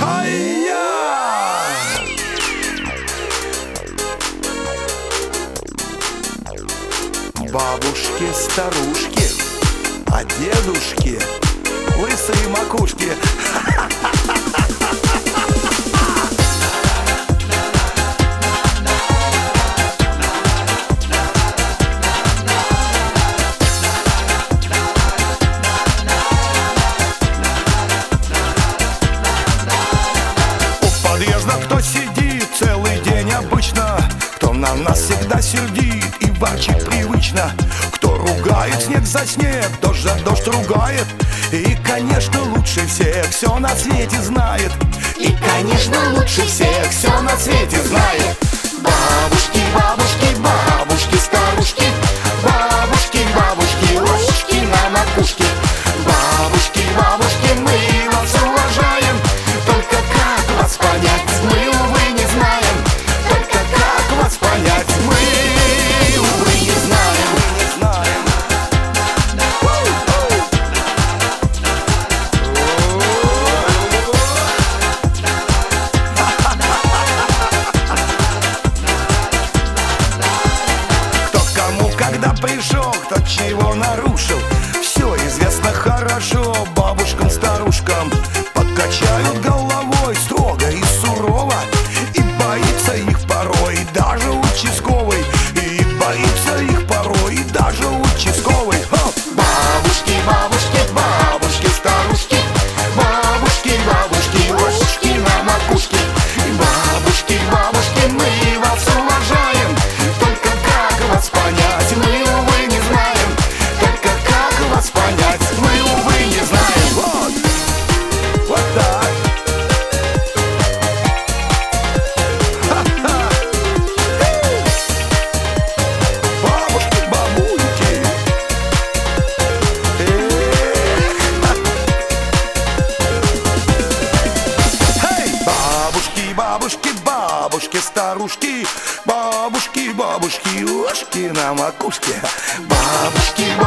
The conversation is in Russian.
Ай-я! Бабушки, старушки, а дедушки лысые макушки. У подъезда кто сидит целый день обычно, кто на нас всегда сердит и ворчит привычно, кто ругает снег за снег, дождь за дождь ругает, и, конечно, лучше всех все на свете знает. И, конечно, лучше всех все на свете знает. Бабушки, бабушки, бабушки, старушки, бабушки, бабушки, ушки на макушке. Бабушки, бабушки, мы вас уважаем, только как вас понять, мы, увы, не знаем. Только как вас понять, мы, увы, не знаем. Кто кому когда пришел, кто чего нарушил, все известно хорошо бабушкам, старушкам. Подкачают головой строго и сурово, и боится их порой даже участковый. И боится их порой даже участковый. Бабушки, бабушки, бабушки, старушки, бабушки, бабушки, ушки на макушке. Бабушки, бабушки, мы вас уважаем, только как вас понять, мы, увы, не знаем. Только как вас понять, мы, увы, не знаем. Вот так. Ха-ха. Бабушки, бабульки. Эй! Бабушки, бабушки, бабушки, старушки, бабушки, бабушки, ушки на макушке. Бабушки,